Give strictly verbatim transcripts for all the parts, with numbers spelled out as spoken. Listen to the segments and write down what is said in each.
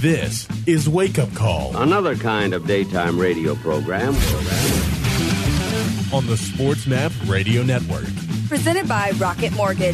This is Wake Up Call. Another kind of daytime radio program. On the Sports Map Radio Network. Presented by Rocket Mortgage.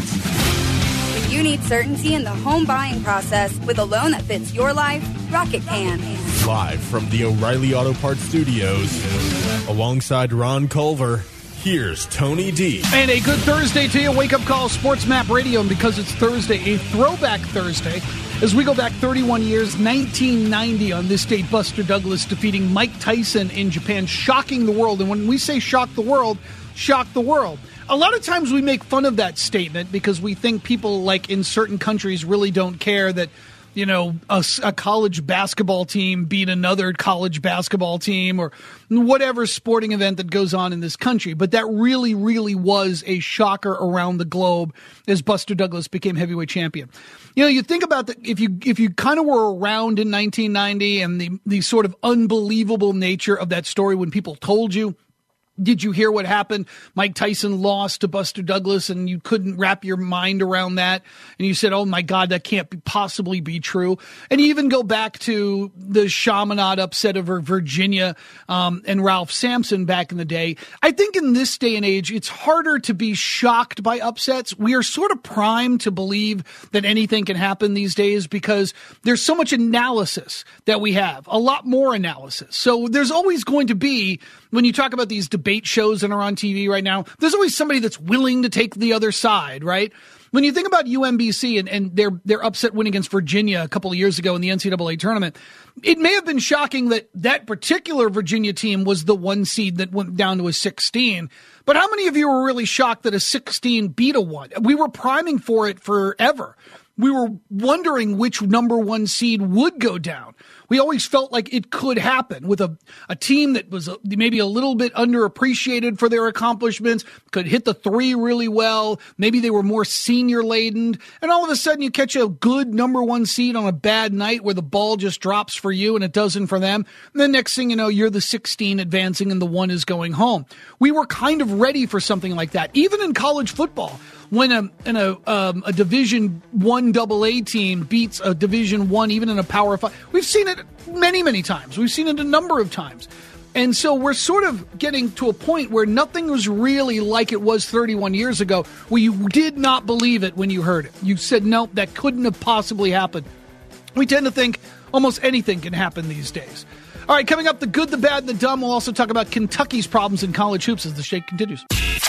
When you need certainty in the home buying process with a loan that fits your life, Rocket can. Live from the O'Reilly Auto Parts Studios, alongside Ron Culver, here's Tony D. And a good Thursday to you. Wake Up Call, Sports Map Radio. And because it's Thursday, a throwback Thursday, as we go back thirty-one years, nineteen ninety, on this date, Buster Douglas defeating Mike Tyson in Japan, shocking the world. And when we say shock the world, shock the world. A lot of times we make fun of that statement because we think people, like in certain countries, really don't care that, you know, a, a college basketball team beat another college basketball team or whatever sporting event that goes on in this country. But that really, really was a shocker around the globe as Buster Douglas became heavyweight champion. You know, you think about that, if you if you kind of were around in nineteen ninety and the, the sort of unbelievable nature of that story when people told you, did you hear what happened? Mike Tyson lost to Buster Douglas and you couldn't wrap your mind around that. And you said, oh my God, that can't be, possibly be true. And you even go back to the Chaminade upset over Virginia um, and Ralph Sampson back in the day. I think in this day and age, it's harder to be shocked by upsets. We are sort of primed to believe that anything can happen these days because there's so much analysis that we have, a lot more analysis. So there's always going to be, when you talk about these debate shows that are on T V right now, there's always somebody that's willing to take the other side, right? When you think about U M B C and, and their their upset win against Virginia a couple of years ago in the N C double A tournament, it may have been shocking that that particular Virginia team was the one seed that went down to a sixteen. But how many of you were really shocked that a sixteen beat a one? We were priming for it forever. We were wondering which number one seed would go down. We always felt like it could happen with a, a team that was a, maybe a little bit underappreciated for their accomplishments, could hit the three really well. Maybe they were more senior laden. And all of a sudden you catch a good number one seed on a bad night where the ball just drops for you and it doesn't for them. And then next thing you know, you're the sixteen advancing and the one is going home. We were kind of ready for something like that. Even in college football, when a, in a, um, a Division One double A team beats a Division One, even in a Power Five, we've seen it many, many times. We've seen it a number of times. And so we're sort of getting to a point where nothing was really like it was thirty-one years ago, where you did not believe it when you heard it. You said, nope, that couldn't have possibly happened. We tend to think almost anything can happen these days. All right, coming up, the good, the bad, and the dumb. We'll also talk about Kentucky's problems in college hoops as the shake continues.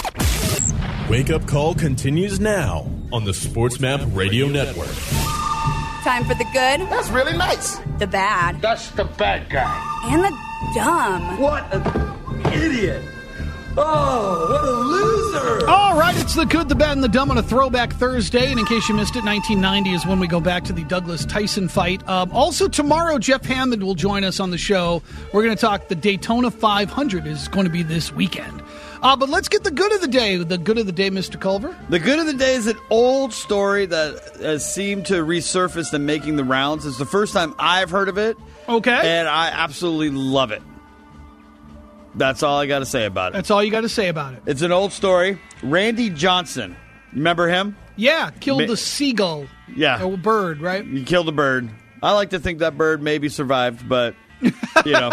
Wake Up Call continues now on the Sports Map Radio Network. Time for the good. That's really nice. The bad. That's the bad guy. And the dumb. What an idiot. Oh, what a loser. All right, it's the good, the bad, and the dumb on a throwback Thursday. And in case you missed it, nineteen ninety is when we go back to the Douglas-Tyson fight. Um, also, tomorrow, Jeff Hammond will join us on the show. We're going to talk the Daytona five hundred is going to be this weekend. Uh, but let's get the good of the day. The good of the day, Mister Culver. The good of the day is an old story that has seemed to resurface and making the rounds. It's the first time I've heard of it. Okay. And I absolutely love it. That's all I got to say about it. That's all you got to say about it. It's an old story. Randy Johnson. Remember him? Yeah, killed Ma- the seagull. Yeah. A bird, right? He killed a bird. I like to think that bird maybe survived, but, you know.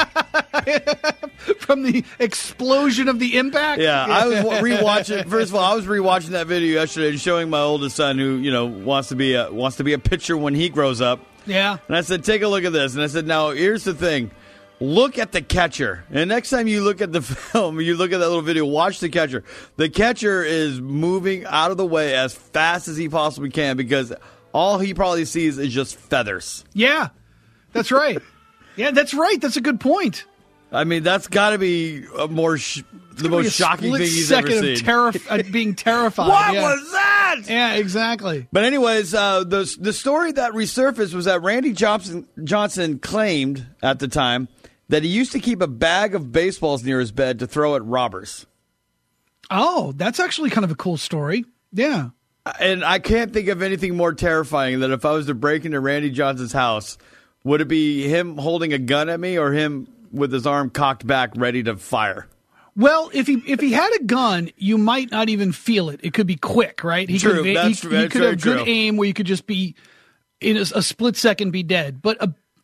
From the explosion of the impact? Yeah, I was rewatching. First of all, I was rewatching that video yesterday and showing my oldest son, who you know wants to be a wants to be a pitcher when he grows up. Yeah. And I said, take a look at this. And I said, now here's the thing. Look at the catcher. And next time you look at the film, you look at that little video, watch the catcher. The catcher is moving out of the way as fast as he possibly can because all he probably sees is just feathers. Yeah, that's right. Yeah, that's right. That's a good point. I mean, that's got to be a more sh- the most shocking thing he's ever seen. Of terri- uh, being terrified. What yeah. was that? Yeah, exactly. But anyways, uh, the the story that resurfaced was that Randy Johnson Johnson claimed at the time that he used to keep a bag of baseballs near his bed to throw at robbers. Oh, that's actually kind of a cool story. Yeah. And I can't think of anything more terrifying than if I was to break into Randy Johnson's house. Would it be him holding a gun at me or him with his arm cocked back, ready to fire? Well, if he if he had a gun, you might not even feel it. It could be quick, right? He true, could, that's, he, that's he could very have good true. aim where you could just be in a, a split second be dead. But a,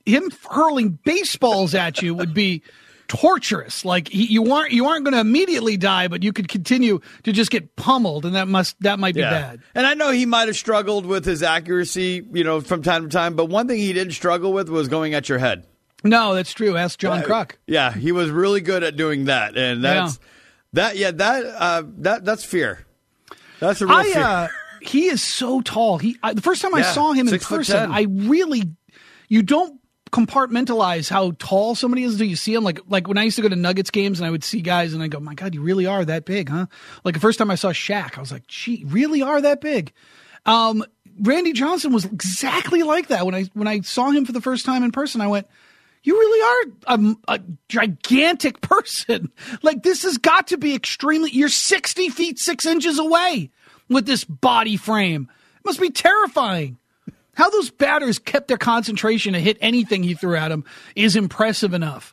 him hurling baseballs at you would be torturous. Like he, you aren't you aren't going to immediately die, but you could continue to just get pummeled, and that must that might be yeah. bad. And I know he might have struggled with his accuracy, you know, from time to time. But one thing he didn't struggle with was going at your head. No, that's true. Ask John yeah, Kruk. Yeah, he was really good at doing that, and that's Yeah. that. Yeah, that uh, that that's fear. That's a real I, fear. uh, he is so tall. He I, the first time I Yeah, saw him in six foot person, ten. I really you don't compartmentalize how tall somebody is until you see him. Like like when I used to go to Nuggets games and I would see guys and I go, my God, you really are that big, huh? Like the first time I saw Shaq, I was like, gee, really are that big? Um, Randy Johnson was exactly like that. When I when I saw him for the first time in person, I went, you really are a, a gigantic person. Like this has got to be extremely, you're sixty feet, six inches away with this body frame. It must be terrifying. How those batters kept their concentration to hit anything he threw at them is impressive enough.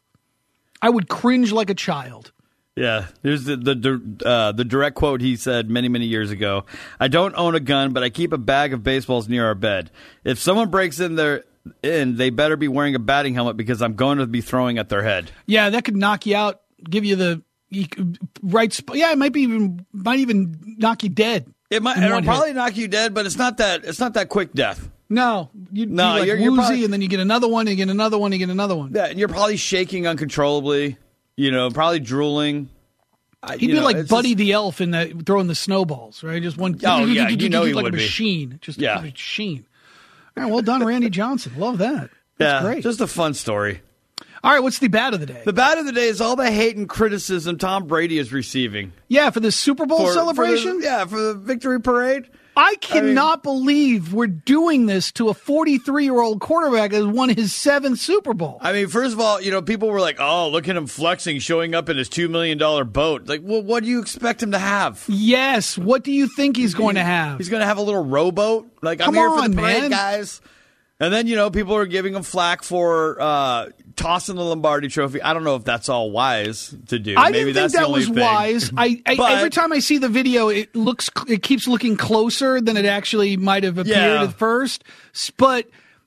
I would cringe like a child. Yeah, here's the the uh, the direct quote he said many, many years ago. I don't own a gun, but I keep a bag of baseballs near our bed. If someone breaks in there, in, they better be wearing a batting helmet because I'm going to be throwing at their head. Yeah, that could knock you out, give you the you, right spot. Yeah, it might be even might even knock you dead. It might in it'll one probably hit. knock you dead, but it's not that it's not that quick death. No, you'd No, be like you're- woozy, you're probably- and then you get another one, you get another one, you get another one. Yeah, and you're probably shaking uncontrollably. You know, probably drooling. I- He'd you be know, like it's Buddy just- the Elf in that throwing the snowballs, right? Just one. Oh, yeah, you know he like would a be. machine, just Yeah. a machine. All right, well done, Randy Johnson. Love that. That's yeah, great. just a fun story. All right, what's the bad of the day? The bad of the day is all the hate and criticism Tom Brady is receiving. Yeah, for the Super Bowl For- for the- celebration? yeah, for the victory parade. I cannot believe we're doing this to a forty-three-year-old quarterback that has won his seventh Super Bowl. I mean, first of all, you know, people were like, oh, look at him flexing, showing up in his two million dollars boat. Like, well, what do you expect him to have? Yes, what do you think he's going to have? He's going to have a little rowboat? Like, Come I'm here for on, the parade, man. guys. And then, you know, people are giving him flack for uh, tossing the Lombardi Trophy. I don't know if that's all wise to do. I Maybe didn't think that's that the only was thing. wise. I, I But- every time I see the video, it looks it keeps looking closer than it actually might have appeared Yeah. at first. S- But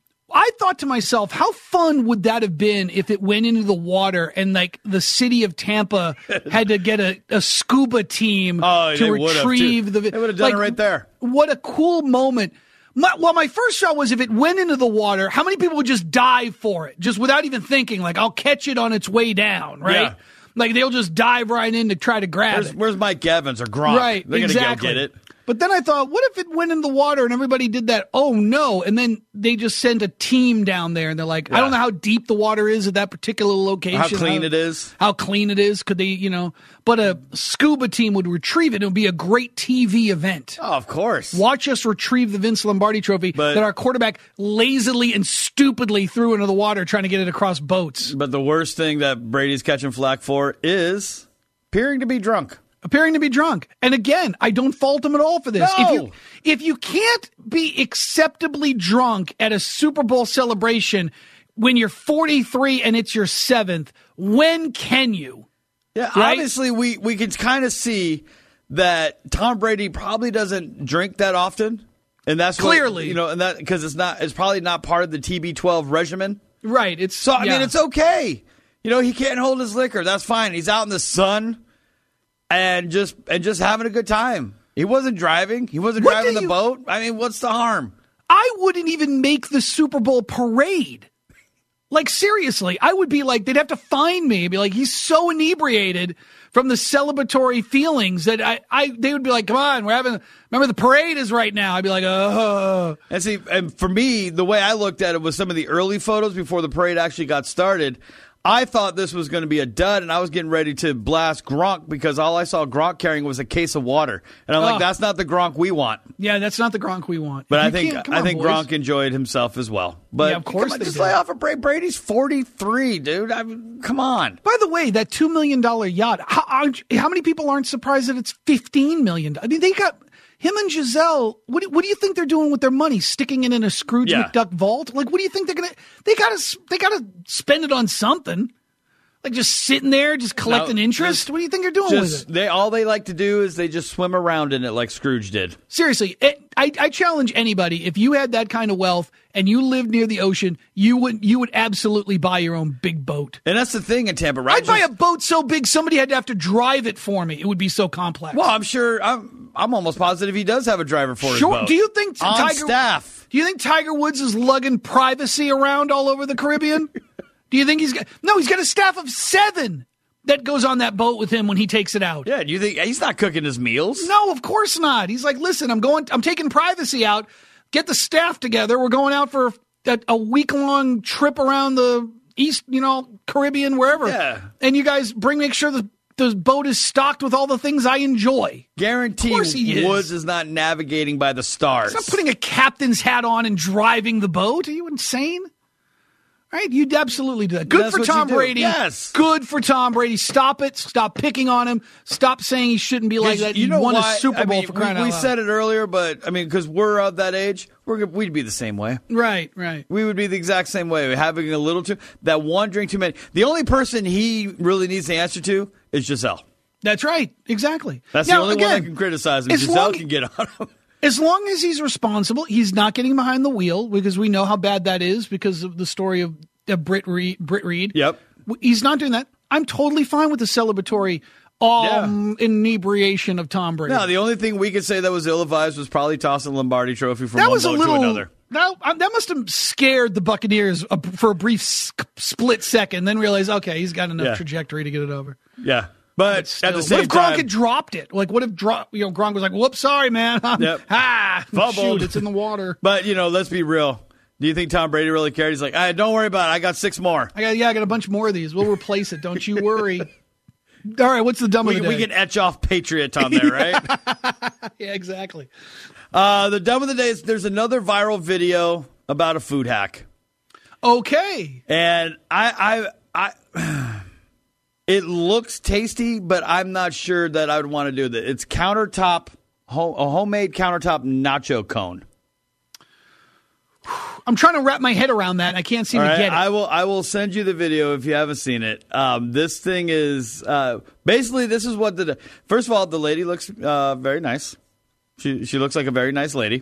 I thought to myself, how fun would that have been if it went into the water and like the city of Tampa had to get a, a scuba team Oh, to they would have, retrieve too. the. They would have done it right there. What a cool moment. My, well, my first thought was if it went into the water, how many people would just dive for it, just without even thinking, like, I'll catch it on its way down, right? Yeah. Like, they'll just dive right in to try to grab Where's, it. where's Mike Evans or Gronk? Right, They're exactly. going to go get it. But then I thought, what if it went in the water and everybody did that? Oh, no. And then they just sent a team down there and they're like, I Yeah. don't know how deep the water is at that particular location. How clean it is. How clean it is. Could they, you know, but a scuba team would retrieve it. It would be a great T V event. Oh, of course. Watch us retrieve the Vince Lombardi Trophy But- that our quarterback lazily and stupidly threw into the water trying to get it across boats. But the worst thing that Brady's catching flack for is appearing to be drunk. Appearing to be drunk. And again, I don't fault him at all for this. No. If you if you can't be acceptably drunk at a Super Bowl celebration when you're forty-three and it's your seventh, when can you? Yeah, Right? obviously we, we can kind of see that Tom Brady probably doesn't drink that often. And that's what- Clearly. you know, and that because it's not it's probably not part of the T B twelve regimen. Right. It's So I yeah. mean, it's okay. You know, he can't hold his liquor. That's fine. He's out in the sun and just and just having a good time. He wasn't driving. He wasn't What driving do the you- boat. I mean, what's the harm? I wouldn't even make the Super Bowl parade. Like, seriously, I would be like, they'd have to find me and be like, he's so inebriated from the celebratory feelings that I, I they would be like, come on, we're having, remember the parade is right now. I'd be like, oh. And see, and for me, the way I looked at it was some of the early photos before the parade actually got started. I thought this was going to be a dud, and I was getting ready to blast Gronk because all I saw Gronk carrying was a case of water, and I'm Oh. like, that's not the Gronk we want. Yeah, that's not the Gronk we want. But You I think can't- come I on, think boys. Gronk enjoyed himself as well. But Yeah, of course come on, they just did. lay off of Brady. Brady's forty-three, dude. I mean, come on. By the way, that two million dollars yacht, how, aren't- how many people aren't surprised that it's fifteen million dollars? I mean, they got him and Giselle. What do, what do you think they're doing with their money? Sticking it in a Scrooge Yeah. McDuck vault? Like, what do you think they're going to, they got to, they got to spend it on something. Like just sitting there, just collecting No, interest? just- What do you think you're doing Just with it? they all they like to do is they just swim around in it like Scrooge did. Seriously, it, I, I challenge anybody. If you had that kind of wealth and you lived near the ocean, you would you would absolutely buy your own big boat. And that's the thing in Tampa, right? I'd buy Just- a boat so big somebody had to have to drive it for me. It would be so complex. Well, I'm sure. I'm. I'm almost positive he does have a driver for his Sure. boat. Do you think on Tiger staff? Do you think Tiger Woods is lugging privacy around all over the Caribbean? Do you think he's got No, he's got a staff of seven that goes on that boat with him when he takes it out. Yeah. Do you think he's not cooking his meals? No, of course not. He's like, listen, I'm going. I'm taking privacy out. Get the staff together. We're going out for a, a week long trip around the East, you know, Caribbean, wherever. Yeah. And you guys bring, make sure the the boat is stocked with all the things I enjoy. Guarantee Of course he is. Woods is not navigating by the stars. He's not putting a captain's hat on and driving the boat. Are you insane? Right? You'd absolutely do that. Good That's for what you Tom do. Brady. Yes. Good for Tom Brady. Stop it. Stop picking on him. Stop saying he shouldn't be like that. You He know won why? a Super I Bowl mean, for crying we, out we loud. said it earlier, but I mean, because we're of that age, we're we'd be the same way. Right, right. We would be the exact same way. Having a little too that one drink too many. The only person he really needs to answer to is Giselle. That's right. Exactly. That's Now, the only again, one that can criticize him. as Giselle long- can get on him. As long as he's responsible, he's not getting behind the wheel because we know how bad that is because of the story of uh, Britt Reed. Britt Reed. Yep. He's not doing that. I'm totally fine with the celebratory um, inebriation of Tom Brady. No, the only thing we could say that was ill-advised was probably tossing the Lombardi Trophy from that one was a boat little. to another. That, uh, that must have scared the Buccaneers uh, for a brief s- split second, then realized, okay, he's got enough Yeah. trajectory to get it over. Yeah, but Still, at the what same if Gronk time, had dropped it? Like, what if Gronk, you know, Gronk was like, "Whoops, sorry, man. Yep. ah, Fumbled. shoot, it's in the water." but you know, let's be real. Do you think Tom Brady really cared? He's like, "Hey, don't worry about it. I got six more. I got, yeah, I got a bunch more of these. We'll replace it. Don't you worry. All right, what's the dumb We, of the we day? can etch off Patriot on there, right?" yeah, exactly. Uh, the dumb of the day is there's another viral video about a food hack. Okay. And I, I, I, it looks tasty, but I'm not sure that I would want to do that. It's countertop, home, a homemade countertop nacho cone. I'm trying to wrap my head around that. And I can't seem All to right, get it. I will. I will send you the video if you haven't seen it. Um, this thing is uh, basically this is what the. First of all, the lady looks uh, very nice. She she looks like a very nice lady.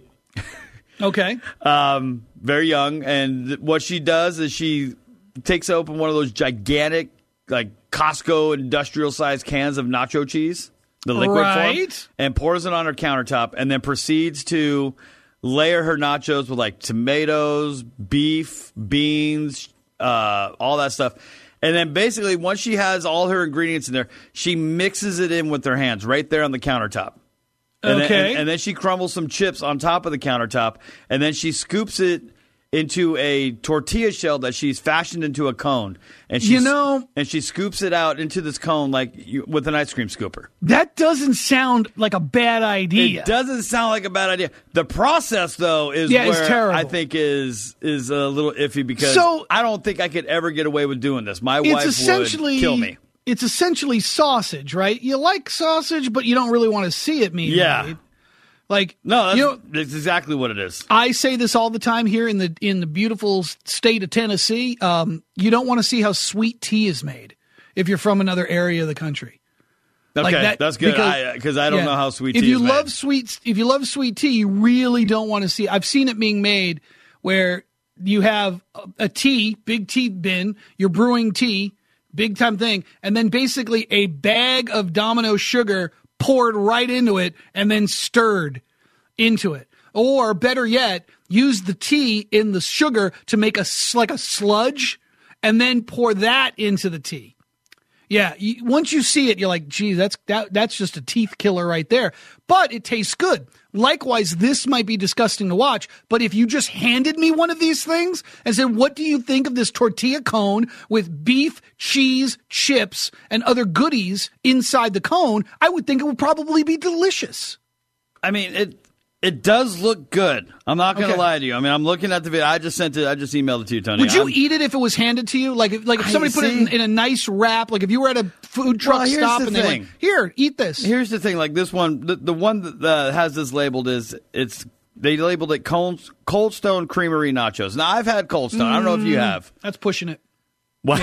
Okay. Um, very young, and th- what she does is she takes open one of those gigantic, like Costco industrial sized cans of nacho cheese, the liquid Right. form, and pours it on her countertop, and then proceeds to layer her nachos with like tomatoes, beef, beans, uh, all that stuff. And then basically, once she has all her ingredients in there, she mixes it in with her hands right there on the countertop. And Okay. Then, and, and then she crumbles some chips on top of the countertop, and then she scoops it into a tortilla shell that she's fashioned into a cone. And she, You know- and she scoops it out into this cone like you, with an ice cream scooper. That doesn't sound like a bad idea. It doesn't sound like a bad idea. The process, though, is Yeah, it's where terrible. I think is is a little iffy because So- I don't think I could ever get away with doing this. My It's wife essentially would kill me. It's essentially sausage, right? You like sausage, but you don't really want to see it being Yeah. made. Like No, that's, you know, that's exactly what it is. I say this all the time here in the in the beautiful state of Tennessee. Um, you don't want to see how sweet tea is made if you're from another area of the country. Okay, Like that- that's good because- because I, I don't yeah. know how sweet if tea you is love made. sweet if you love sweet tea, you really don't want to see. I've seen it being made where you have a, a tea, big tea bin, you're brewing tea, big time thing, and then basically a bag of Domino sugar poured right into it and then stirred into it. Or better yet, use the tea in the sugar to make a s- like a sludge and then pour that into the tea. Yeah, you, once you see it, you're like, gee, that's that, that's just a teeth killer right there. But it tastes good. Likewise, this might be disgusting to watch, but if you just handed me one of these things and said, what do you think of this tortilla cone with beef, cheese, chips, and other goodies inside the cone, I would think it would probably be delicious. I mean, it it does look good. I'm not going to Okay. lie to you. I mean, I'm looking at the video. I just sent it. I just emailed it to you, Tony. Would you I'm- eat it if it was handed to you? Like if, like if I somebody put it in, see. in a nice wrap, like if you were at a food truck Well, here's stop the and they thing. went, here, eat this. Here's the thing. Like this one, the, the one that uh, has this labeled is it's they labeled it Cold, Cold Stone Creamery Nachos. Now I've had Cold Stone. I don't know if you have. That's pushing it. What? Yeah.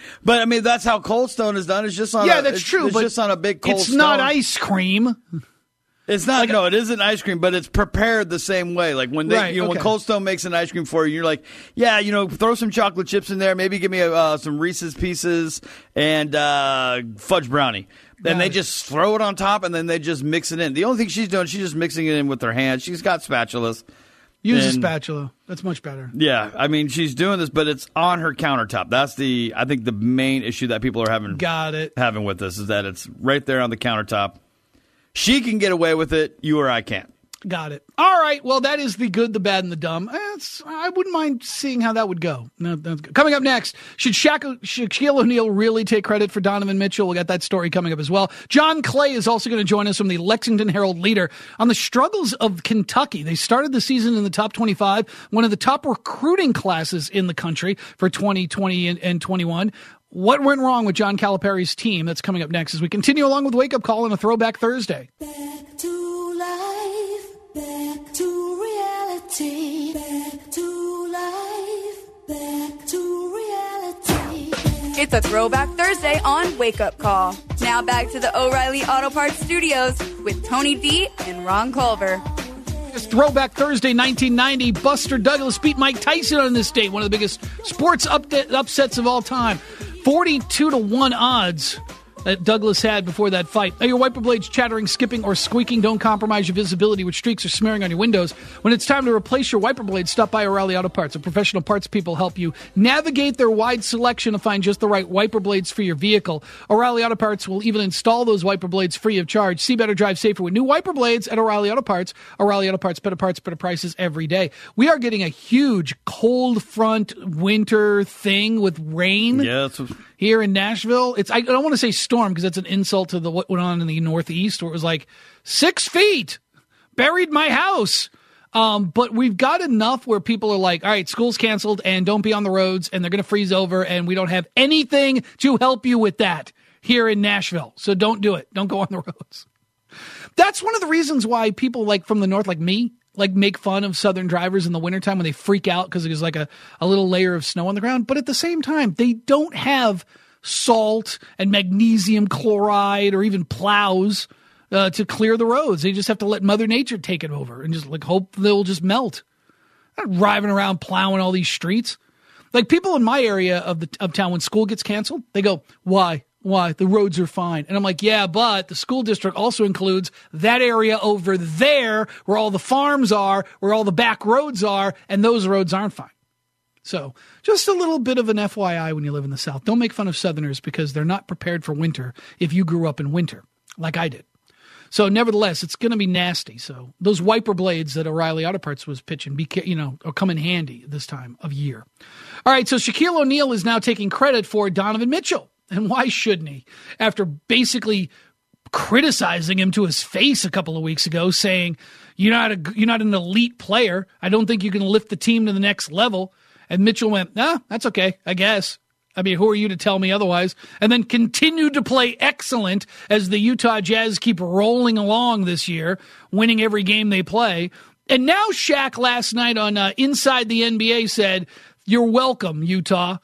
But I mean, that's how Cold Stone is done. It's just on. Yeah, a, that's it's, true. It's but just on a big Cold it's Stone. It's not ice cream. It's not. Like, no, it isn't ice cream, but it's prepared the same way. Like when they, right, you know, okay. when Cold Stone makes an ice cream for you, you're like, yeah, you know, throw some chocolate chips in there. Maybe give me uh, some Reese's Pieces and uh, fudge brownie. And they just throw it on top, and then they just mix it in. The only thing she's doing, she's just mixing it in with her hands. She's got spatulas. Use and, a spatula. That's much better. Yeah, I mean, she's doing this, but it's on her countertop. That's the, I think, the main issue that people are having. Got it. Having with this is that it's right there on the countertop. She can get away with it. You or I can't. Got it. All right. Well, that is the good, the bad, and the dumb. It's, I wouldn't mind seeing how that would go. No, that's good. Coming up next, should Shaq, Shaquille O'Neal really take credit for Donovan Mitchell? We'll get that story coming up as well. John Clay is also going to join us from the Lexington Herald Leader on the struggles of Kentucky. They started the season in the top twenty-five, one of the top recruiting classes in the country for twenty twenty and, and twenty-one. What went wrong with John Calipari's team? That's coming up next as we continue along with Wake Up Call on a Throwback Thursday. Back to life, back to reality, back to life, back to reality. It's a Throwback Thursday on Wake Up Call. Now back to the O'Reilly Auto Parts Studios with Tony D and Ron Culver. It's Throwback Thursday nineteen ninety. Buster Douglas beat Mike Tyson on this date, one of the biggest sports upda- upsets of all time. forty-two to one odds that Douglas had before that fight. Are your wiper blades chattering, skipping, or squeaking? Don't compromise your visibility with streaks or smearing on your windows. When it's time to replace your wiper blades, stop by O'Reilly Auto Parts. A professional parts people help you navigate their wide selection to find just the right wiper blades for your vehicle. O'Reilly Auto Parts will even install those wiper blades free of charge. See better, drive safer with new wiper blades at O'Reilly Auto Parts. O'Reilly Auto Parts, better parts, better prices every day. We are getting a huge cold front winter thing with rain. Yeah, that's what- Here in Nashville. It's I don't want to say storm because that's an insult to the what went on in the Northeast where it was like six feet buried my house. Um, but we've got enough where people are like, all right, school's canceled and don't be on the roads and they're going to freeze over and we don't have anything to help you with that here in Nashville. So don't do it. Don't go on the roads. That's one of the reasons why people like from the north, like me, like make fun of Southern drivers in the wintertime when they freak out because there's like a, a little layer of snow on the ground. But at the same time, they don't have salt and magnesium chloride or even plows uh, to clear the roads. They just have to let Mother Nature take it over and just like hope they'll just melt. They're not driving around plowing all these streets. Like people in my area of the of town, when school gets canceled, they go, why? Why? The roads are fine. And I'm like, yeah, but the school district also includes that area over there where all the farms are, where all the back roads are, and those roads aren't fine. So just a little bit of an F Y I when you live in the South. Don't make fun of Southerners because they're not prepared for winter if you grew up in winter like I did. So nevertheless, it's going to be nasty. So those wiper blades that O'Reilly Auto Parts was pitching, be, you know, will come in handy this time of year. All right, so Shaquille O'Neal is now taking credit for Donovan Mitchell. And why shouldn't he? After basically criticizing him to his face a couple of weeks ago, saying, you're not a, you're not an elite player. I don't think you can lift the team to the next level. And Mitchell went, nah, that's okay, I guess. I mean, who are you to tell me otherwise? And then continued to play excellent as the Utah Jazz keep rolling along this year, winning every game they play. And now Shaq last night on uh, Inside the N B A said, you're welcome, Utah.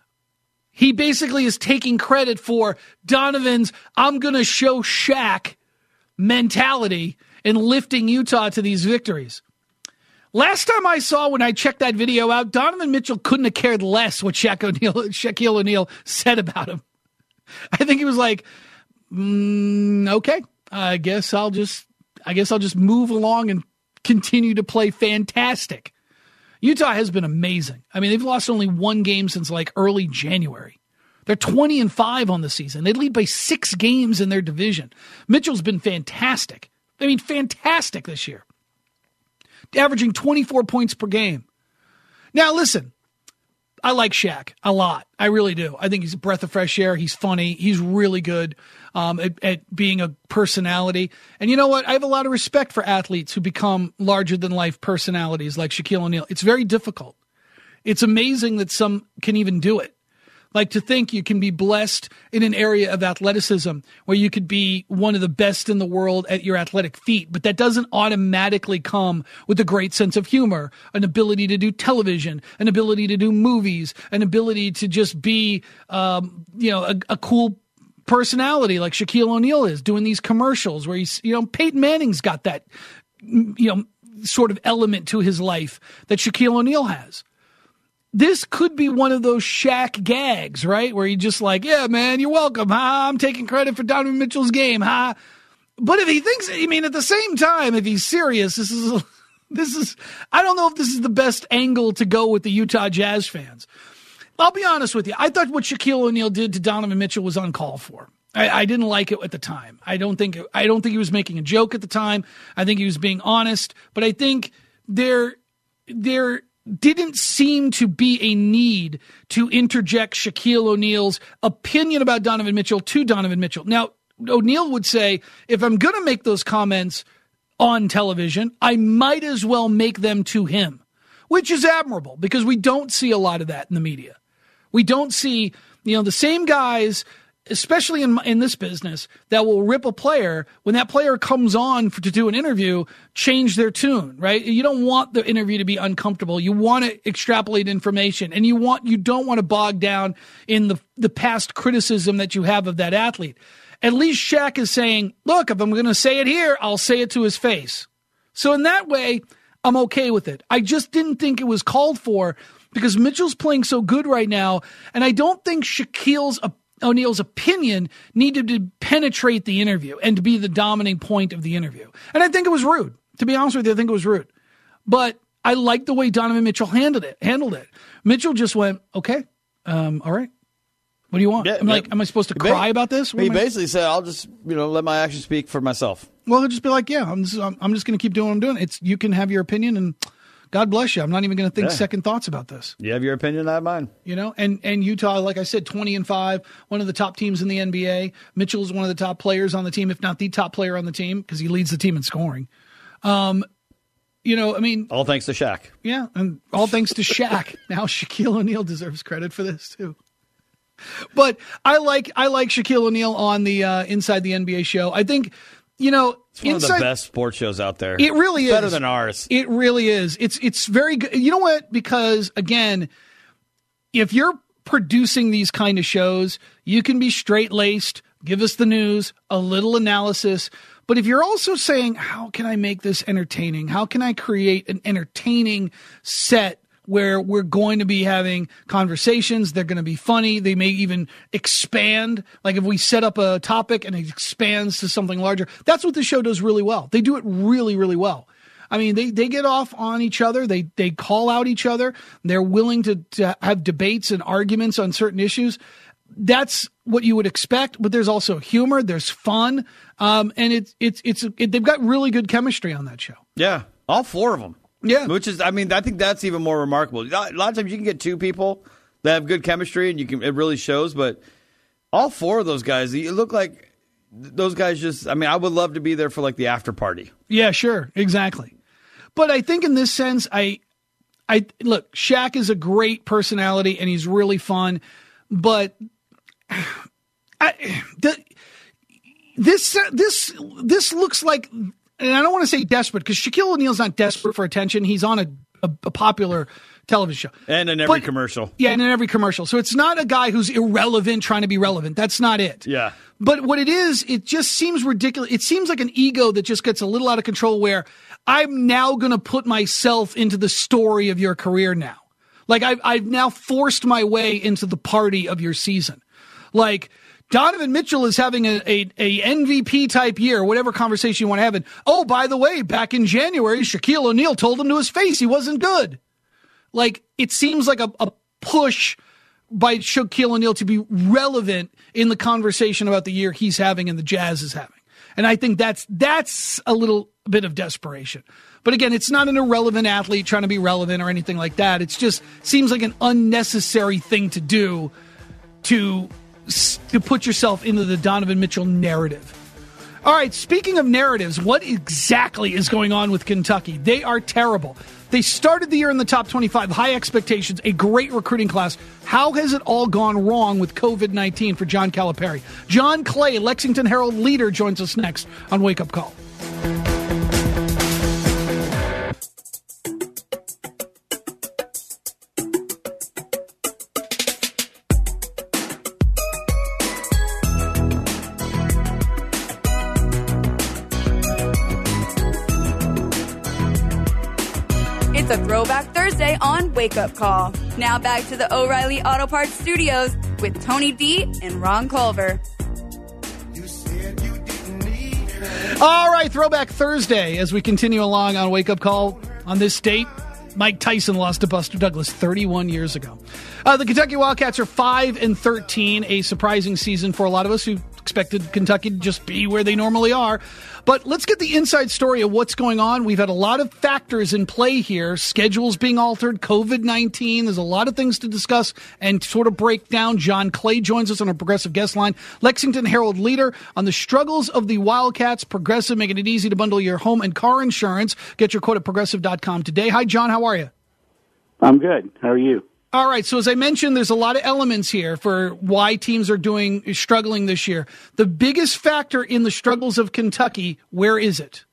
He basically is taking credit for Donovan's I'm going to show Shaq mentality in lifting Utah to these victories. Last time I saw when I checked that video out, Donovan Mitchell couldn't have cared less what Shaq O'Neal, Shaquille O'Neal said about him. I think he was like, mm, okay, I guess I'll just, I guess I'll just move along and continue to play fantastic. Utah has been amazing. I mean, they've lost only one game since like early January. They're twenty and five on the season. They lead by six games in their division. Mitchell's been fantastic. I mean, fantastic this year. Averaging twenty-four points per game. Now, listen, I like Shaq a lot. I really do. I think he's a breath of fresh air. He's funny. He's really good um, at, at being a personality. And you know what? I have a lot of respect for athletes who become larger-than-life personalities like Shaquille O'Neal. It's very difficult. It's amazing that some can even do it. Like, to think you can be blessed in an area of athleticism where you could be one of the best in the world at your athletic feat, but that doesn't automatically come with a great sense of humor, an ability to do television, an ability to do movies, an ability to just be, um, you know, a, a cool personality like Shaquille O'Neal is, doing these commercials where he's, you know, Peyton Manning's got that, you know, sort of element to his life that Shaquille O'Neal has. This could be one of those Shaq gags, right? Where he just like, yeah, man, you're welcome. Huh? I'm taking credit for Donovan Mitchell's game. Huh? But if he thinks, I mean, at the same time, if he's serious, this is, this is, I don't know if this is the best angle to go with the Utah Jazz fans. I'll be honest with you. I thought what Shaquille O'Neal did to Donovan Mitchell was uncalled for. I, I didn't like it at the time. I don't think, I don't think he was making a joke at the time. I think he was being honest, but I think there, there, didn't seem to be a need to interject Shaquille O'Neal's opinion about Donovan Mitchell to Donovan Mitchell. Now, O'Neal would say, if I'm going to make those comments on television, I might as well make them to him, which is admirable because we don't see a lot of that in the media. We don't see, you know, the same guys, especially in in this business, that will rip a player when that player comes on for, to do an interview, change their tune, right? You don't want the interview to be uncomfortable. You want to extrapolate information, and you want you don't want to bog down in the the past criticism that you have of that athlete. At least Shaq is saying, look, if I'm going to say it here, I'll say it to his face. So in that way, I'm okay with it. I just didn't think it was called for because Mitchell's playing so good right now, and I don't think Shaquille's a O'Neal's opinion needed to penetrate the interview and to be the dominating point of the interview. And I think it was rude. To be honest with you, I think it was rude. But I like the way Donovan Mitchell handled it. Handled it. Mitchell just went, okay, um, all right. What do you want? Yeah, I'm like, yeah. am I supposed to He cry ba- about this? What He am I- basically said, I'll just, you know, let my actions speak for myself. Well, he'll just be like, yeah, I'm just, I'm, I'm just going to keep doing what I'm doing. It's, you can have your opinion and God bless you. I'm not even going to think Yeah. second thoughts about this. You have your opinion, I have mine. You know, and, and Utah, like I said, twenty and five, one of the top teams in the N B A. Mitchell is one of the top players on the team, if not the top player on the team, because he leads the team in scoring. Um, you know, I mean, All thanks to Shaq. yeah, and all thanks to Shaq. Now Shaquille O'Neal deserves credit for this too. But I like I like Shaquille O'Neal on the uh, Inside the N B A show. I think, you know, It's one inside, of the best sports shows out there. It really It's is better than ours. It really is. It's it's very good. You know what? Because again, if you're producing these kind of shows, you can be straight laced, give us the news, a little analysis. But if you're also saying, how can I make this entertaining? How can I create an entertaining set where we're going to be having conversations? They're going to be funny. They may even expand. Like if we set up a topic and it expands to something larger, that's what the show does really well. They do it really, really well. I mean, they, they get off on each other. They they call out each other. They're willing to, to have debates and arguments on certain issues. That's what you would expect, but there's also humor. There's fun. Um, and it's, it's, it's, it, they've got really good chemistry on that show. Yeah, all four of them. Yeah. Which is, I mean, I think that's even more remarkable. A lot of times you can get two people that have good chemistry and you can, it really shows, but all four of those guys, you look like those guys just, I mean, I would love to be there for like the after party. Yeah, sure. Exactly. But I think in this sense, I, I look, Shaq is a great personality and he's really fun, but I, the, this, this, this looks like, and I don't want to say desperate because Shaquille O'Neal's not desperate for attention. He's on a, a, a popular television show. And in every But- commercial. Yeah, and in every commercial. So it's not a guy who's irrelevant trying to be relevant. That's not it. Yeah. But what it is, it just seems ridiculous. It seems like an ego that just gets a little out of control where I'm now going to put myself into the story of your career now. Like I've, I've now forced my way into the party of your season. Like Donovan Mitchell is having a, a, a M V P type year, whatever conversation you want to have. And, oh, by the way, back in January, Shaquille O'Neal told him to his face he wasn't good. Like, it seems like a, a push by Shaquille O'Neal to be relevant in the conversation about the year he's having and the Jazz is having. And I think that's that's a little bit of desperation. But again, it's not an irrelevant athlete trying to be relevant or anything like that. It's just seems like an unnecessary thing to do to, to put yourself into the Donovan Mitchell narrative. All right, speaking of narratives, what exactly is going on with Kentucky? They are terrible. They started the year in the top twenty-five, high expectations, a great recruiting class. How has it all gone wrong with covid nineteen for John Calipari? John Clay, Lexington Herald leader, joins us next on Wake Up Call. It's a Throwback Thursday on Wake Up Call. Now back to the O'Reilly Auto Parts Studios with Tony D and Ron Culver. All right, Throwback Thursday as we continue along on Wake Up Call. On this date, Mike Tyson lost to Buster Douglas thirty-one years ago. Uh, the Kentucky Wildcats are five and thirteen, a surprising season for a lot of us who expected Kentucky to just be where they normally are. But let's get the inside story of what's going on. We've had a lot of factors in play here. Schedules being altered, covid nineteen. There's a lot of things to discuss and sort of break down. John Clay joins us on a Progressive guest line. Lexington Herald leader on the struggles of the Wildcats. Progressive, making it easy to bundle your home and car insurance. Get your quote at progressive dot com today. Hi, John. How are you? I'm good. How are you? All right, so as I mentioned, there's a lot of elements here for why teams are doing struggling this year. The biggest factor in the struggles of Kentucky, where is it?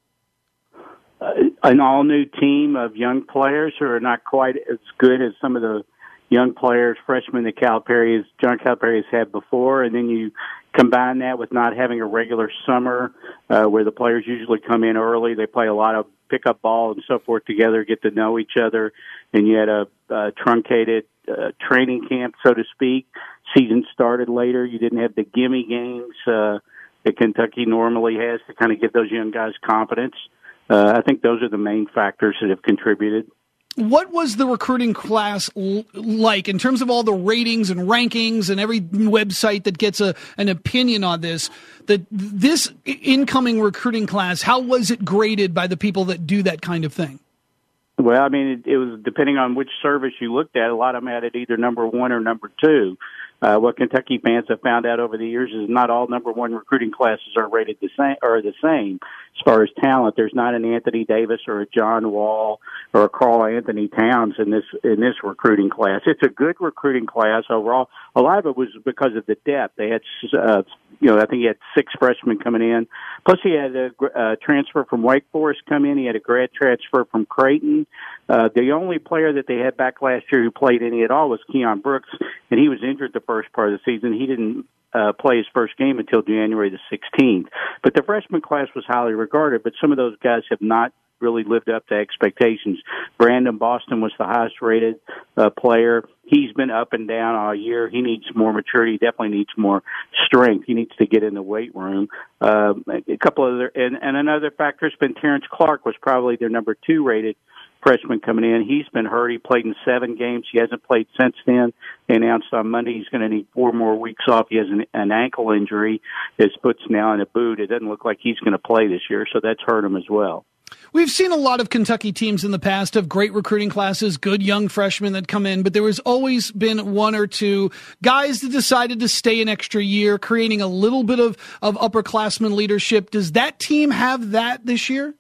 Uh, an all-new team of young players who are not quite as good as some of the young players, freshmen that Calipari has, John Calipari has had before, and then you combine that with not having a regular summer uh, where the players usually come in early. They play a lot of pickup ball and so forth together, get to know each other, and you had a, a truncated uh, training camp, so to speak. Season started later. You didn't have the gimme games uh, that Kentucky normally has to kind of give those young guys confidence. Uh, I think those are the main factors that have contributed. What was the recruiting class l- like in terms of all the ratings and rankings and every website that gets a, an opinion on this? That this incoming recruiting class, how was it graded by the people that do that kind of thing? Well, I mean, it, it was depending on which service you looked at. A lot of them had it either number one or number two. Uh, what Kentucky fans have found out over the years is not all number one recruiting classes are rated the same or the same as far as talent. There's not an Anthony Davis or a John Wall or a Carl Anthony Towns in this in this recruiting class. It's a good recruiting class overall. A lot of it was because of the depth. They had, uh, you know, I think he had six freshmen coming in. Plus, he had a, a transfer from Wake Forest come in. He had a grad transfer from Creighton. Uh, the only player that they had back last year who played any at all was Keon Brooks, and he was injured the first part of the season. He didn't uh, play his first game until January the sixteenth. But the freshman class was highly regarded, but some of those guys have not really lived up to expectations. Brandon Boston was the highest rated uh, player. He's been up and down all year. He needs more maturity. He definitely needs more strength. He needs to get in the weight room. Um, a couple other, and, and another factor has been Terrence Clark was probably their number two rated freshman coming in. He's been hurt. He played in seven games. He hasn't played since then. They announced on Monday he's going to need four more weeks off. He has an, an ankle injury. His foot's now in a boot. It doesn't look like he's going to play this year, so that's hurt him as well. We've seen a lot of Kentucky teams in the past have great recruiting classes, good young freshmen that come in, but there has always been one or two guys that decided to stay an extra year, creating a little bit of, of upperclassmen leadership. Does that team have that this year?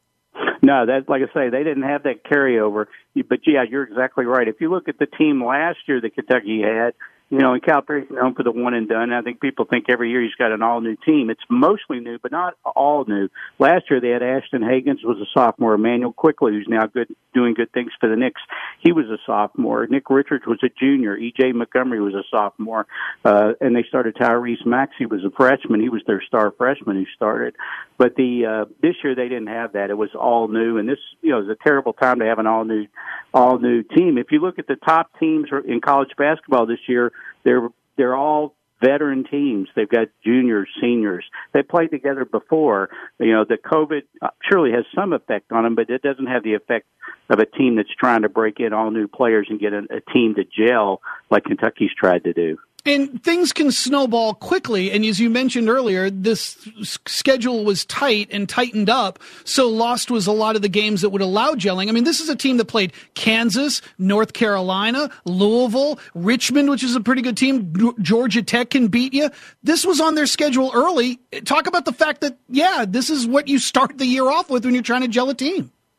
No, that, like I say, they didn't have that carryover. But, yeah, you're exactly right. If you look at the team last year that Kentucky had, you know, and Calipari's known for the one and done. I think people think every year he's got an all-new team. It's mostly new, but not all new. Last year they had Ashton Hagans was a sophomore. Emmanuel Quickly, who's now good, doing good things for the Knicks, he was a sophomore. Nick Richards was a junior. E J Montgomery was a sophomore. Uh, and they started Tyrese Maxey was a freshman. He was their star freshman who started. But the uh, this year they didn't have that. It was all new, and this, you know, is a terrible time to have an all-new all-new team. If you look at the top teams in college basketball this year, They're they're all veteran teams. They've got juniors, seniors. They played together before. You know, the COVID surely has some effect on them, but it doesn't have the effect of a team that's trying to break in all new players and get a, a team to gel like Kentucky's tried to do. And things can snowball quickly. And as you mentioned earlier, this schedule was tight and tightened up. So lost was a lot of the games that would allow gelling. I mean, this is a team that played Kansas, North Carolina, Louisville, Richmond, which is a pretty good team. Georgia Tech can beat you. This was on their schedule early. Talk about the fact that, yeah, this is what you start the year off with when you're trying to gel a team.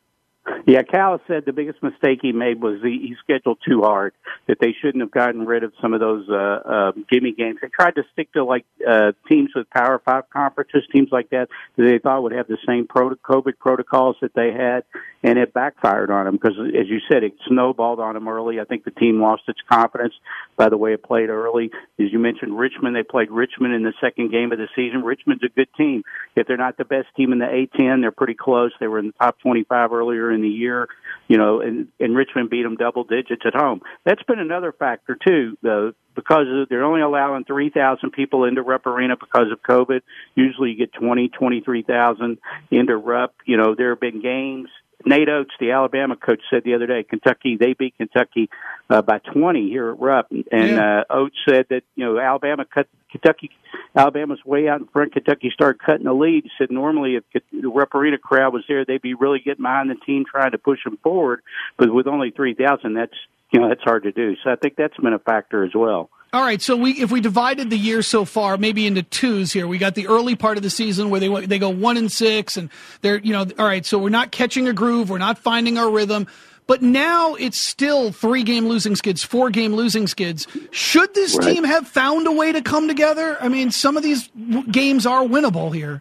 Yeah, Cal said the biggest mistake he made was he, he scheduled too hard, that they shouldn't have gotten rid of some of those uh, uh, gimme games. They tried to stick to like uh, teams with Power Five conferences, teams like that, that they thought would have the same pro- COVID protocols that they had, and it backfired on them because, as you said, it snowballed on them early. I think the team lost its confidence by the way it played early. As you mentioned, Richmond, they played Richmond in the second game of the season. Richmond's a good team. If they're not the best team in the A ten, they're pretty close. They were in the top twenty-five earlier in the year, you know, and, and Richmond beat them double digits at home. That's been another factor, too, though, because they're only allowing three thousand people into Rupp Arena because of COVID. Usually you get twenty, twenty-three thousand into Rupp. You know, there have been games. Nate Oates, the Alabama coach, said the other day, Kentucky, they beat Kentucky uh, by twenty here at Rupp. And yeah. uh, Oates said that, you know, Alabama cut Kentucky, Alabama's way out in front. Kentucky started cutting the lead. He said normally if the Rupp Arena crowd was there, they'd be really getting behind the team trying to push them forward. But with only three thousand, that's, you know, that's hard to do. So I think that's been a factor as well. All right, so we if we divided the year so far maybe into twos here, we got the early part of the season where they they go one and six, and they're you know all right, so we're not catching a groove, we're not finding our rhythm, but now it's still three game losing skids, four game losing skids. Should this Right. team have found a way to come together? I mean, some of these w- games are winnable here.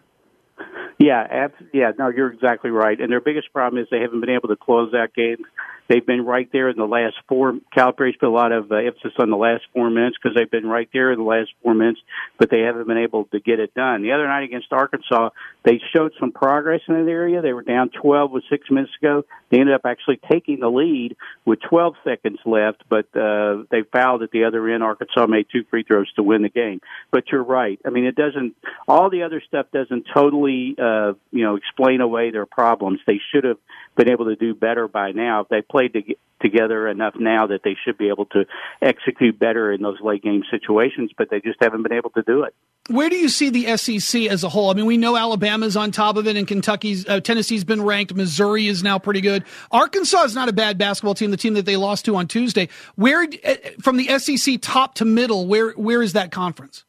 Yeah, abs- yeah, no, you're exactly right. And their biggest problem is they haven't been able to close out games. They've been right there in the last four. Calipari's put a lot of uh, emphasis on the last four minutes because they've been right there in the last four minutes, but they haven't been able to get it done. The other night against Arkansas, they showed some progress in that area. They were down twelve with six minutes to go. They ended up actually taking the lead with twelve seconds left, but uh, they fouled at the other end. Arkansas made two free throws to win the game. But you're right. I mean, it doesn't. All the other stuff doesn't totally, uh, you know, explain away their problems. They should have been able to do better by now. If they played to together enough now that they should be able to execute better in those late game situations, but they just haven't been able to do it. Where do you see the S E C as a whole? I mean, we know Alabama's on top of it, and Kentucky's, uh, Tennessee's been ranked. Missouri is now pretty good. Arkansas is not a bad basketball team. The team that they lost to on Tuesday. Where, from the S E C top to middle, where where is that conference?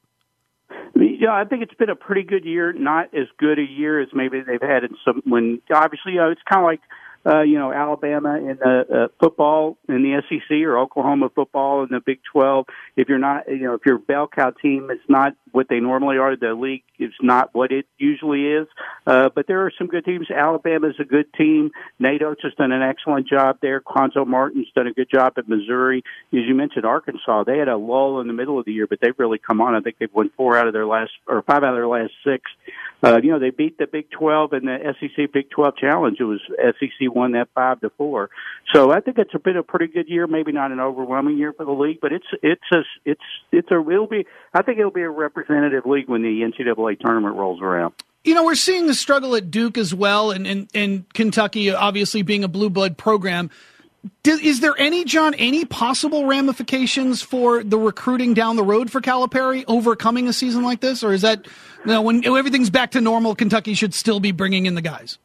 Yeah, I think it's been a pretty good year. Not as good a year as maybe they've had in some. When obviously, you know, it's kind of like. Uh, you know, Alabama in the uh, football in the S E C or Oklahoma football in the Big twelve. If you're not, you know, if your bell cow team is not what they normally are, the league is not what it usually is. Uh, but there are some good teams. Alabama's a good team. Nate Oates has done an excellent job there. Quanzo Martin's done a good job at Missouri. As you mentioned, Arkansas, they had a lull in the middle of the year, but they've really come on. I think they've won four out of their last, or five out of their last six. Uh, you know, they beat the Big twelve in the S E C Big twelve Challenge. It was S E C won that five to four. So I think it's been a pretty good year. Maybe not an overwhelming year for the league, but it's it's a it's it's a it'll be. I think it'll be a representative league when the N C double A tournament rolls around. You know, we're seeing the struggle at Duke as well, and and, and Kentucky obviously being a blue blood program. Do, is there any, John, any possible ramifications for the recruiting down the road for Calipari overcoming a season like this? Or is that, you know, when everything's back to normal, Kentucky should still be bringing in the guys?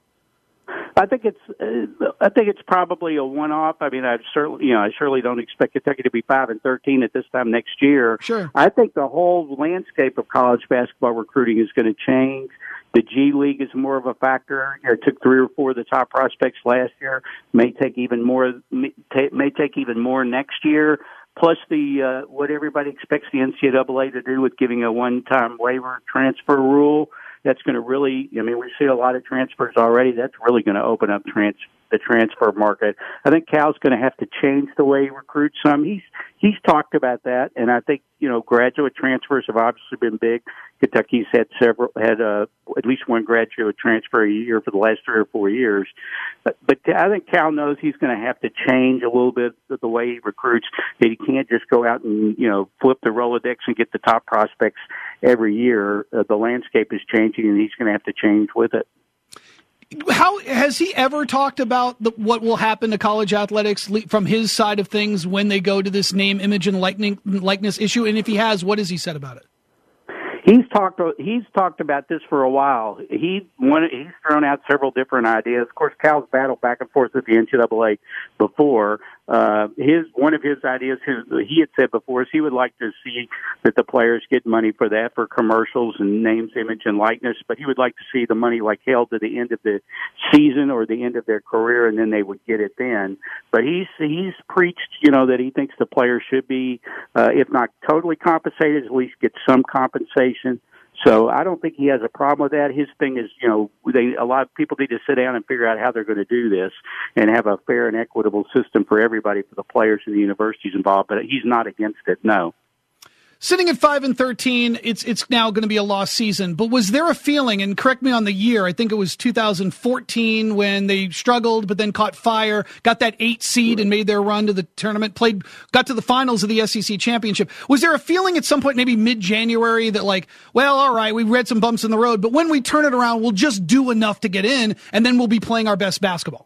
I think it's uh, I think it's probably a one-off. I mean, I certainly you know I surely don't expect Kentucky to be five and thirteen at this time next year. Sure. I think the whole landscape of college basketball recruiting is going to change. The G League is more of a factor. You know, it took three or four of the top prospects last year. May take even more. May take even more next year. Plus the uh, what everybody expects the N C double A to do with giving a one-time waiver transfer rule. That's going to really, I mean, we see a lot of transfers already. That's really going to open up trans, the transfer market. I think Cal's going to have to change the way he recruits some. He's, he's talked about that, and I think, you know, graduate transfers have obviously been big. Kentucky's had several, had uh, at least one graduate transfer a year for the last three or four years. But, but I think Cal knows he's going to have to change a little bit the way he recruits. That he can't just go out and, you know, flip the Rolodex and get the top prospects every year. Uh, the landscape is changing, and he's going to have to change with it. How has he ever talked about the, what will happen to college athletics from his side of things when they go to this name, image, and likeness, likeness issue? And if he has, what has he said about it? He's talked. He's talked about this for a while. He wanted, He's thrown out several different ideas. Of course, Cal's battled back and forth with the N C double A before. Uh, his one of his ideas, his, he had said before, is he would like to see that the players get money for that, for commercials and names, image, and likeness. But he would like to see the money like held to the end of the season or the end of their career, and then they would get it then. But he's he's preached, you know, that he thinks the players should be, uh, if not totally compensated, at least get some compensation. So I don't think he has a problem with that. His thing is, you know, they, a lot of people need to sit down and figure out how they're going to do this and have a fair and equitable system for everybody, for the players and the universities involved. But he's not against it, no. Sitting at five and thirteen, it's it's now going to be a lost season. But was there a feeling? And correct me on the year. I think it was two thousand fourteen when they struggled, but then caught fire, got that eight seed, and made their run to the tournament. Played, got to the finals of the S E C championship. Was there a feeling at some point, maybe mid-January, that like, well, all right, we've had some bumps in the road, but when we turn it around, we'll just do enough to get in, and then we'll be playing our best basketball?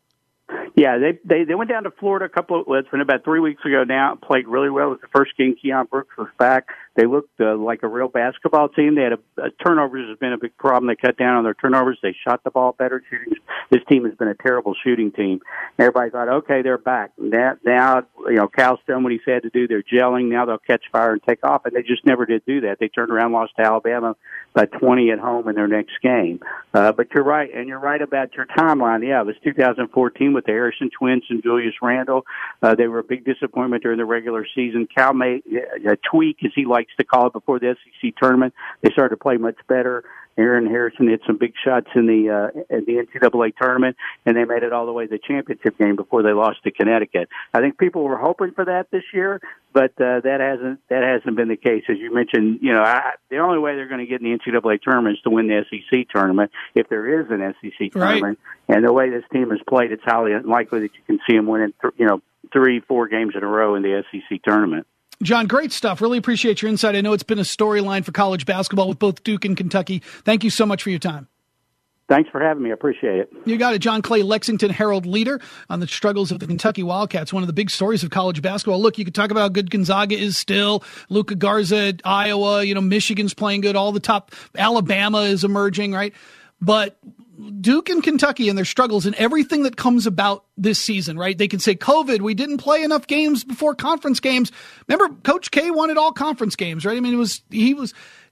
Yeah, they, they they went down to Florida a couple of, it's been about three weeks ago now, played really well. It was the first game Keon Brooks was back. They looked uh, like a real basketball team. They had a, a turnovers has been a big problem. They cut down on their turnovers. They shot the ball better. Shooting. This team has been a terrible shooting team. Everybody thought, okay, they're back. Now, now you know, Cal's done what he said to do. They're gelling. Now they'll catch fire and take off, and they just never did do that. They turned around, lost to Alabama by twenty at home in their next game. Uh, but you're right, and you're right about your timeline. Yeah, it was two thousand fourteen with the Harrison twins and Julius Randle. Uh, they were a big disappointment during the regular season. Cal made a tweak, as he likes to call it, before the S E C tournament. They started to play much better. Aaron Harrison hit some big shots in the uh, in the N C double A tournament, and they made it all the way to the championship game before they lost to Connecticut. I think people were hoping for that this year, but uh, that hasn't that hasn't been the case. As you mentioned, you know, I, the only way they're going to get in the N C double A tournament is to win the S E C tournament, if there is an S E C tournament. Right. And the way this team has played, it's highly unlikely that you can see them winning, th- you know, three, four games in a row in the S E C tournament. John, great stuff. Really appreciate your insight. I know it's been a storyline for college basketball with both Duke and Kentucky. Thank you so much for your time. Thanks for having me. I appreciate it. You got it. John Clay, Lexington Herald leader on the struggles of the Kentucky Wildcats, one of the big stories of college basketball. Look, you could talk about how good Gonzaga is still, Luka Garza at Iowa, you know, Michigan's playing good, all the top, Alabama is emerging, right? But Duke and Kentucky and their struggles and everything that comes about this season, right? They can say COVID, we didn't play enough games before conference games. Remember, Coach K wanted all conference games, right? I mean, it was, he was,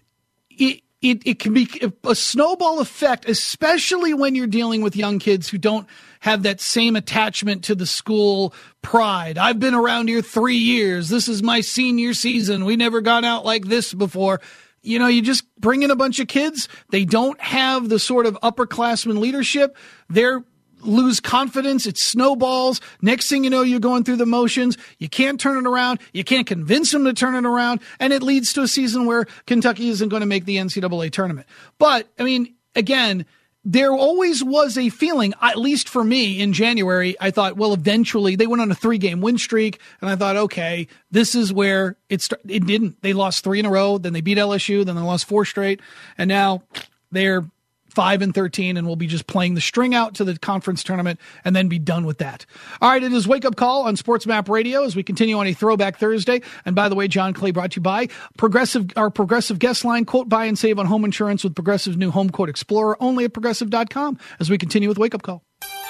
it, it, it can be a snowball effect, especially when you're dealing with young kids who don't have that same attachment to the school pride. I've been around here three years. This is my senior season. We never gone out like this before. You know, you just bring in a bunch of kids. They don't have the sort of upperclassmen leadership. They're lose confidence. It snowballs. Next thing you know, you're going through the motions. You can't turn it around. You can't convince them to turn it around. And it leads to a season where Kentucky isn't going to make the N C double A tournament. But, I mean, again, there always was a feeling, at least for me in January, I thought, well, eventually they went on a three-game win streak, and I thought, okay, this is where it started. It didn't. They lost three in a row, then they beat L S U, then they lost four straight, and now they're five and thirteen, and we'll be just playing the string out to the conference tournament and then be done with that. All right, it is Wake Up Call on Sports Map Radio as we continue on a Throwback Thursday. And by the way, John Clay brought to you by Progressive, our Progressive guest line, quote, buy and save on home insurance with Progressive's new Home Quote Explorer, only at progressive dot com, as we continue with Wake Up Call.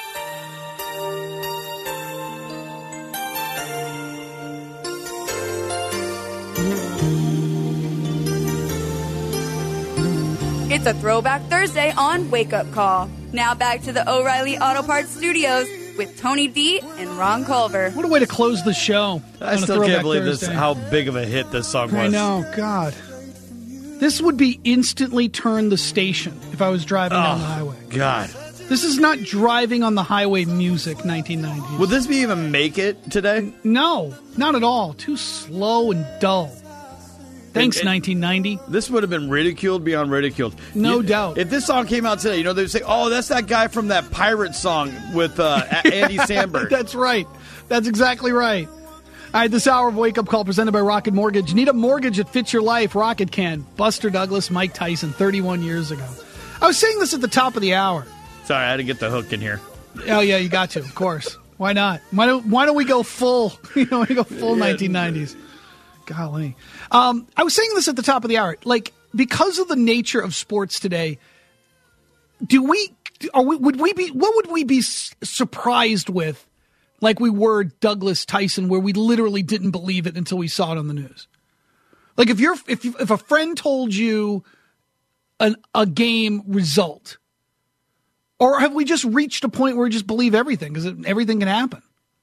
It's a Throwback Thursday on Wake Up Call. Now back to the O'Reilly Auto Parts Studios with Tony D and Ron Culver. What a way to close the show. I still can't believe this, how big of a hit this song was. I know, God. This would be instantly turn the station if I was driving oh, down the highway. God. This is not driving on the highway music, nineteen nineties. Would this be even make it today? No, not at all. Too slow and dull. Thanks, and, and nineteen ninety. This would have been ridiculed beyond ridiculed. No you, doubt. If this song came out today, you know, they would say, oh, that's that guy from that pirate song with uh, Andy Samberg. That's right. That's exactly right. All right, this hour of Wake Up Call presented by Rocket Mortgage. Need a mortgage that fits your life? Rocket can. Buster Douglas, Mike Tyson, thirty-one years ago. I was saying this at the top of the hour. Sorry, I had to get the hook in here. Oh, yeah, you got to, of course. Why not? Why don't, why don't we go full? You know, we go full nineteen nineties. Golly. Um, I was saying this at the top of the hour. Like, because of the nature of sports today, do we, are we, would we be, what would we be s- surprised with, like we were Douglas Tyson, where we literally didn't believe it until we saw it on the news. Like if you're if if a friend told you an, a game result, or have we just reached a point where we just believe everything because everything can happen?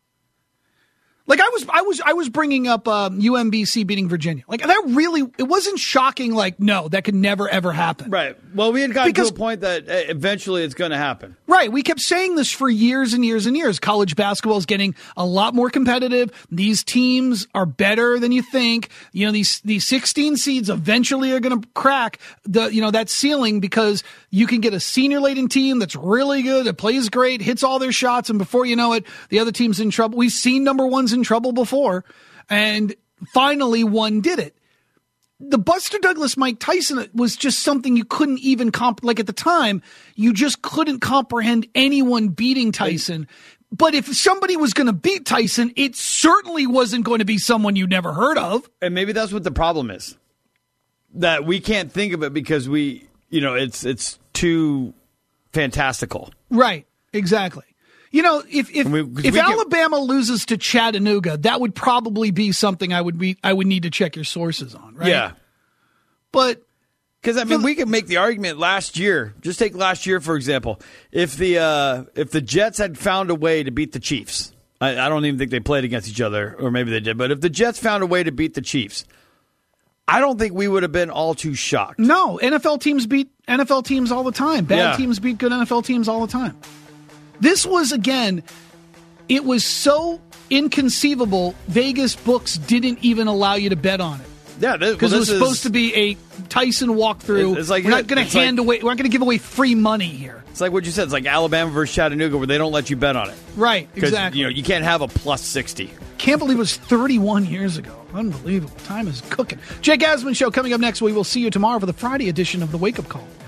Like I was, I was, I was bringing up um, U M B C beating Virginia. Like that really, it wasn't shocking. Like no, that could never ever happen. Right. Well, we had gotten because, to a point that uh, eventually it's going to happen. Right. We kept saying this for years and years and years. College basketball is getting a lot more competitive. These teams are better than you think. You know, these these sixteen seeds eventually are going to crack the you know that ceiling because you can get a senior laden team that's really good, that plays great, hits all their shots, and before you know it, the other team's in trouble. We've seen number ones in trouble before, and finally one did it. The Buster Douglas Mike Tyson was just something you couldn't even comp like at the time you just couldn't comprehend anyone beating Tyson. But if somebody was going to beat Tyson, it certainly wasn't going to be someone you never heard of. And maybe that's what the problem is, that we can't think of it because we you know it's it's too fantastical. Right, exactly. You know, if if, I mean, if Alabama can, loses to Chattanooga, that would probably be something I would be I would need to check your sources on, right? Yeah. But because I mean, the, we could make the argument last year. Just take last year for example. If the uh, if the Jets had found a way to beat the Chiefs, I, I don't even think they played against each other, or maybe they did. But if the Jets found a way to beat the Chiefs, I don't think we would have been all too shocked. No, N F L teams beat N F L teams all the time. Bad yeah. teams beat good N F L teams all the time. This was, again, it was so inconceivable, Vegas books didn't even allow you to bet on it. Yeah, because well, it was is, supposed to be a Tyson walkthrough. It's like, we're not going to hand like, away. We're not going to give away free money here. It's like what you said. It's like Alabama versus Chattanooga, where they don't let you bet on it. Right, exactly. You know, you can't have a plus sixty. Can't believe it was thirty-one years ago. Unbelievable. Time is cooking. Jake Asman Show coming up next. We will see you tomorrow for the Friday edition of the Wake Up Call.